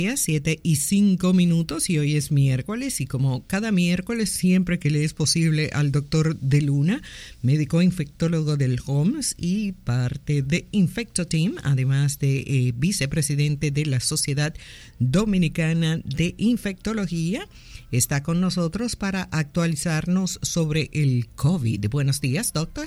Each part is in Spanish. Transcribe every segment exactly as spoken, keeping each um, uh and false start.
Siete y cinco minutos y hoy es miércoles y como cada miércoles siempre que le es posible al doctor De Luna, médico infectólogo del H O M S y parte de InfectoTeam, además de eh, vicepresidente de la Sociedad Dominicana de Infectología, está con nosotros para actualizarnos sobre el COVID. Buenos días, doctor.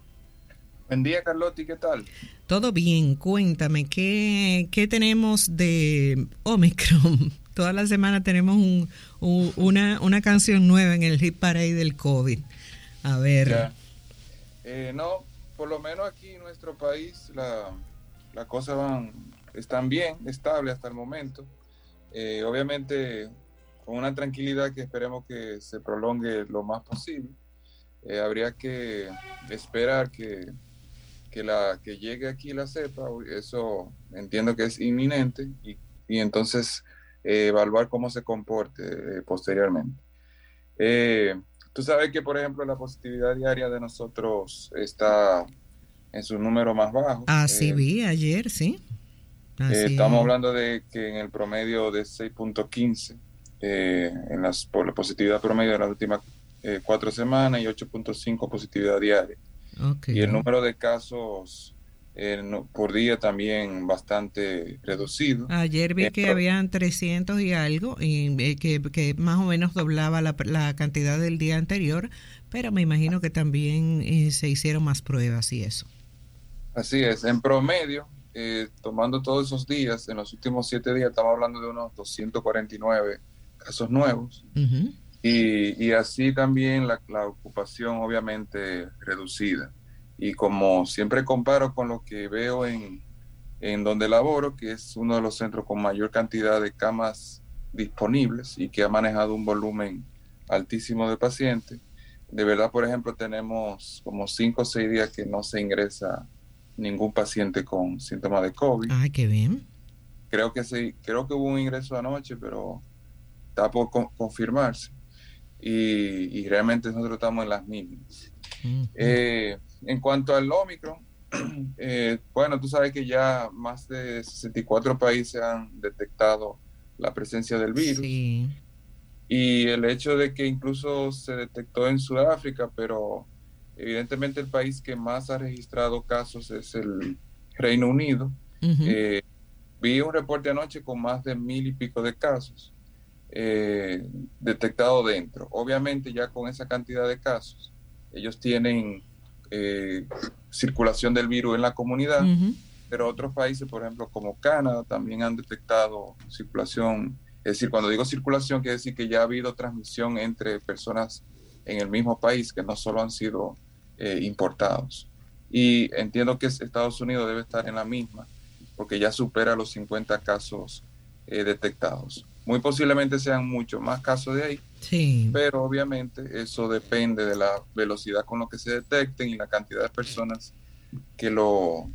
Buen día, Carlotti, ¿qué tal? Todo bien, cuéntame, ¿qué, qué tenemos de Omicron? Toda la semana tenemos un, un, una, una canción nueva en el hit parade del COVID. A ver. Eh, no, por lo menos aquí en nuestro país la, la cosa van, están bien, estable hasta el momento. Eh, obviamente con una tranquilidad que esperemos que se prolongue lo más posible. Eh, habría que esperar que que la que llegue aquí la cepa, eso entiendo que es inminente y, y entonces eh, evaluar cómo se comporte eh, posteriormente. Eh, tú sabes que, por ejemplo, la positividad diaria de nosotros está en sus números más bajos. Así Eh, vi ayer, sí. Así eh, estamos hablando de que en el promedio de seis punto quince, eh, en las, por la positividad promedio de las últimas eh, cuatro semanas y ocho punto cinco positividad diaria. Okay. Y el número de casos eh, no, por día también bastante reducido. Ayer vi eh, que pero, habían trescientos y algo, y eh, que, que más o menos doblaba la, la cantidad del día anterior, pero me imagino que también eh, se hicieron más pruebas y eso. Así es, en promedio, eh, tomando todos esos días, en los últimos siete días estamos hablando de unos doscientos cuarenta y nueve casos nuevos. Uh-huh. Y, y así también la, la ocupación obviamente reducida. Y como siempre comparo con lo que veo en, en donde laboro, que es uno de los centros con mayor cantidad de camas disponibles y que ha manejado un volumen altísimo de pacientes, de verdad, por ejemplo, tenemos como cinco o seis días que no se ingresa ningún paciente con síntomas de COVID. Ay, qué bien. Creo que sí, creo que hubo un ingreso anoche, pero está por con, confirmarse. Y, y realmente nosotros estamos en las mismas. Uh-huh. Eh, en cuanto al Omicron, eh, bueno, tú sabes que ya más de sesenta y cuatro países han detectado la presencia del virus. Sí. Y el hecho de que incluso se detectó en Sudáfrica, pero evidentemente el país que más ha registrado casos es el Reino Unido. Uh-huh. Eh, vi un reporte anoche con más de mil y pico de casos. Eh, detectado dentro. Obviamente ya con esa cantidad de casos, ellos tienen eh, circulación del virus en la comunidad, uh-huh. pero otros países, por ejemplo, como Canadá, también han detectado circulación. Es decir, cuando digo circulación, quiere decir que ya ha habido transmisión entre personas en el mismo país, que no solo han sido eh, importados. Y entiendo que Estados Unidos debe estar en la misma, porque ya supera los cincuenta casos eh, detectados. Muy posiblemente sean muchos más casos de ahí, sí. Pero obviamente eso depende de la velocidad con lo que se detecten y la cantidad de personas que lo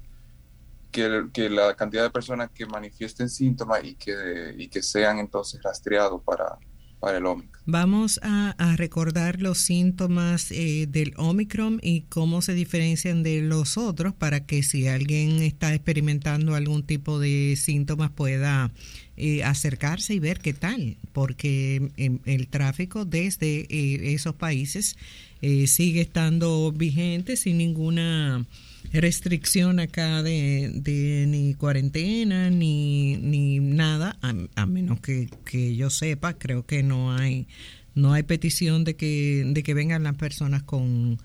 que, que la cantidad de personas que manifiesten síntomas y que, y que sean entonces rastreados para, para el Omicron. Vamos a, a recordar los síntomas eh, del Omicron y cómo se diferencian de los otros para que si alguien está experimentando algún tipo de síntomas pueda eh, acercarse y ver qué tal, porque eh, el tráfico desde eh, esos países eh, sigue estando vigente sin ninguna restricción acá de, de ni cuarentena ni ni nada, a, a menos que, que yo sepa, creo que no hay no hay petición de que de que vengan las personas con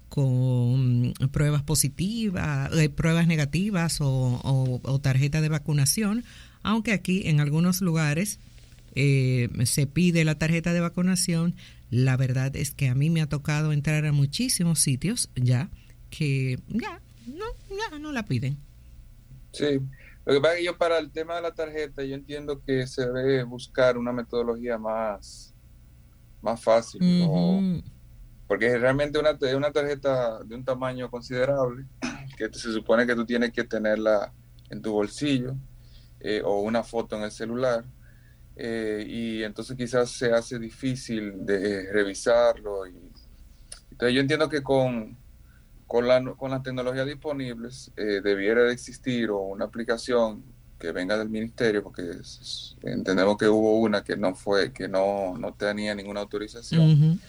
con pruebas positivas, eh, pruebas negativas o, o, o tarjeta de vacunación, aunque aquí en algunos lugares eh, se pide la tarjeta de vacunación. La verdad es que a mí me ha tocado entrar a muchísimos sitios ya que ya no, ya no la piden. Sí, lo que pasa es que yo para el tema de la tarjeta, yo entiendo que se debe buscar una metodología más, más fácil, uh-huh. ¿no? Porque realmente una, una tarjeta de un tamaño considerable, que se supone que tú tienes que tenerla en tu bolsillo eh, o una foto en el celular, eh, y entonces quizás se hace difícil de revisarlo. Y, entonces yo entiendo que con... Con, la, con las tecnologías disponibles eh, debiera de existir o una aplicación que venga del ministerio, porque es, entendemos que hubo una que no fue, que no, no tenía ninguna autorización, uh-huh.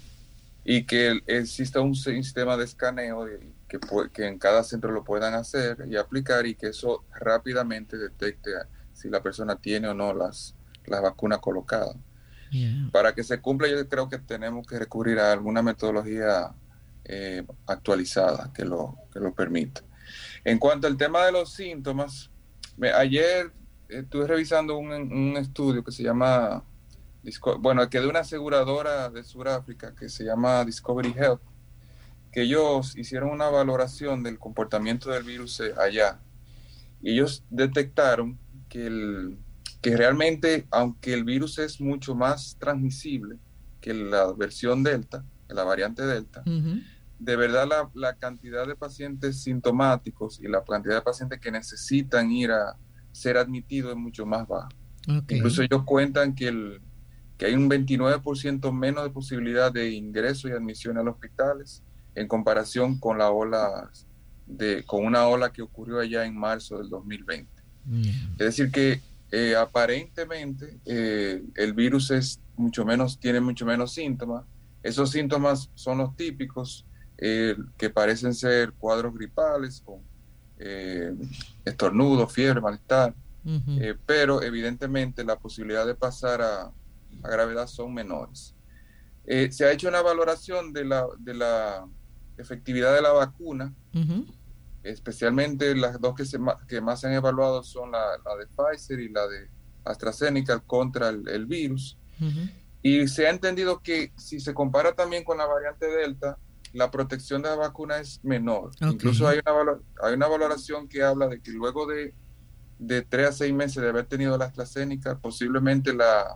y que exista un sistema de escaneo de, que, que en cada centro lo puedan hacer y aplicar, y que eso rápidamente detecte si la persona tiene o no las, las vacunas colocadas. Yeah. Para que se cumpla, yo creo que tenemos que recurrir a alguna metodología eh, actualizada que lo, que lo permita. En cuanto al tema de los síntomas, me, ayer estuve revisando un, un estudio que se llama, bueno, que de una aseguradora de Sudáfrica que se llama Discovery Health, que ellos hicieron una valoración del comportamiento del virus allá, y ellos detectaron que, el, que realmente, aunque el virus es mucho más transmisible que la versión Delta, que la variante Delta, uh-huh. de verdad la, la cantidad de pacientes sintomáticos y la cantidad de pacientes que necesitan ir a ser admitidos es mucho más baja. Okay. Incluso ellos cuentan que, el, que hay un veintinueve por ciento menos de posibilidad de ingreso y admisión a los hospitales en comparación con la ola de, con una ola que ocurrió allá en marzo del dos mil veinte. Yeah. Es decir que eh, aparentemente eh, el virus es mucho menos, tiene mucho menos síntomas. Esos síntomas son los típicos, eh, que parecen ser cuadros gripales, con eh, estornudo, fiebre, malestar, uh-huh. eh, pero evidentemente la posibilidad de pasar a, a gravedad son menores. Eh, se ha hecho una valoración de la, de la efectividad de la vacuna, uh-huh. especialmente las dos que, se, que más se han evaluado son la, la de Pfizer y la de AstraZeneca contra el, el virus. Uh-huh. Y se ha entendido que si se compara también con la variante Delta, la protección de la vacuna es menor. Okay. Incluso hay una, hay una valoración que habla de que luego de, de tres a seis meses de haber tenido la AstraZeneca, posiblemente la,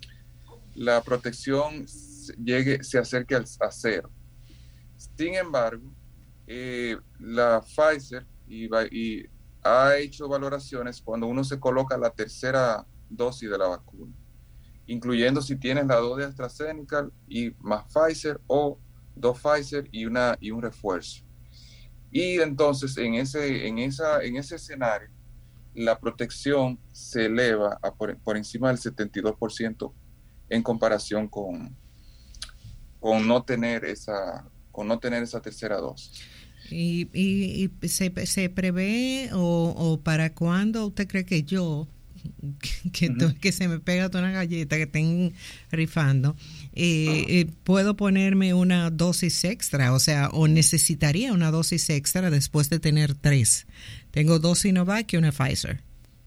la protección llegue, se acerque al, a cero. Sin embargo, eh, la Pfizer y, y ha hecho valoraciones cuando uno se coloca la tercera dosis de la vacuna, incluyendo si tienes la dos de AstraZeneca y más Pfizer, o dos Pfizer y una y un refuerzo. Y entonces en ese en esa en ese escenario la protección se eleva a por, por encima del setenta y dos por ciento en comparación con con no tener esa con no tener esa tercera dosis. Y, y, y se, se prevé o, o para cuándo usted cree que yo que, uh-huh. que se me pega toda una galleta que estén rifando, eh, uh-huh. eh, puedo ponerme una dosis extra, o sea, o necesitaría una dosis extra después de tener tres? Tengo dos Sinovac y una Pfizer.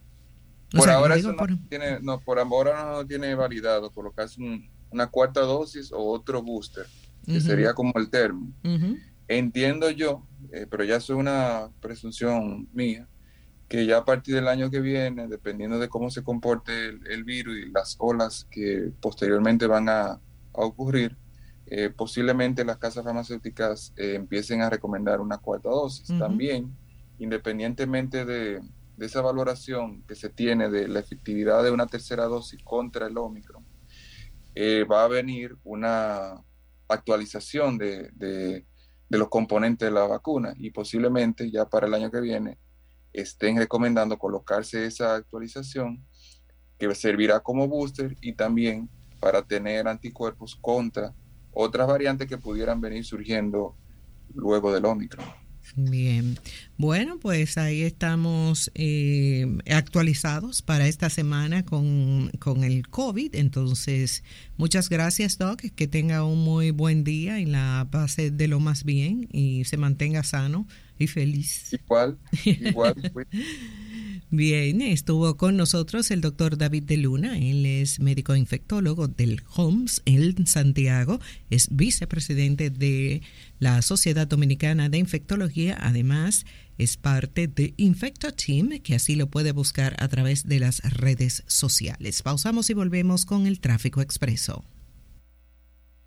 O por sea, ahora eso no, por... tiene, no, por ahora no tiene validado colocarse un, una cuarta dosis o otro booster, que uh-huh. sería como el termo. Uh-huh. Entiendo yo, eh, pero ya es una presunción mía, que ya a partir del año que viene, dependiendo de cómo se comporte el, el virus y las olas que posteriormente van a, a ocurrir, eh, posiblemente las casas farmacéuticas eh, empiecen a recomendar una cuarta dosis. Uh-huh. También, independientemente de, de esa valoración que se tiene de la efectividad de una tercera dosis contra el Omicron, eh, va a venir una actualización de, de, de los componentes de la vacuna, y posiblemente ya para el año que viene estén recomendando colocarse esa actualización, que servirá como booster y también para tener anticuerpos contra otras variantes que pudieran venir surgiendo luego del Omicron. Bien, bueno, pues ahí estamos eh, actualizados para esta semana con, con el COVID. Entonces, muchas gracias, Doc, que tenga un muy buen día y la pase de lo más bien y se mantenga sano y feliz. Igual, igual. Bien, estuvo con nosotros el doctor David de Luna. Él es médico infectólogo del H O M S en Santiago, es vicepresidente de la Sociedad Dominicana de Infectología. Además, es parte de Infecto Team, que así lo puede buscar a través de las redes sociales. Pausamos y volvemos con el Tráfico Expreso.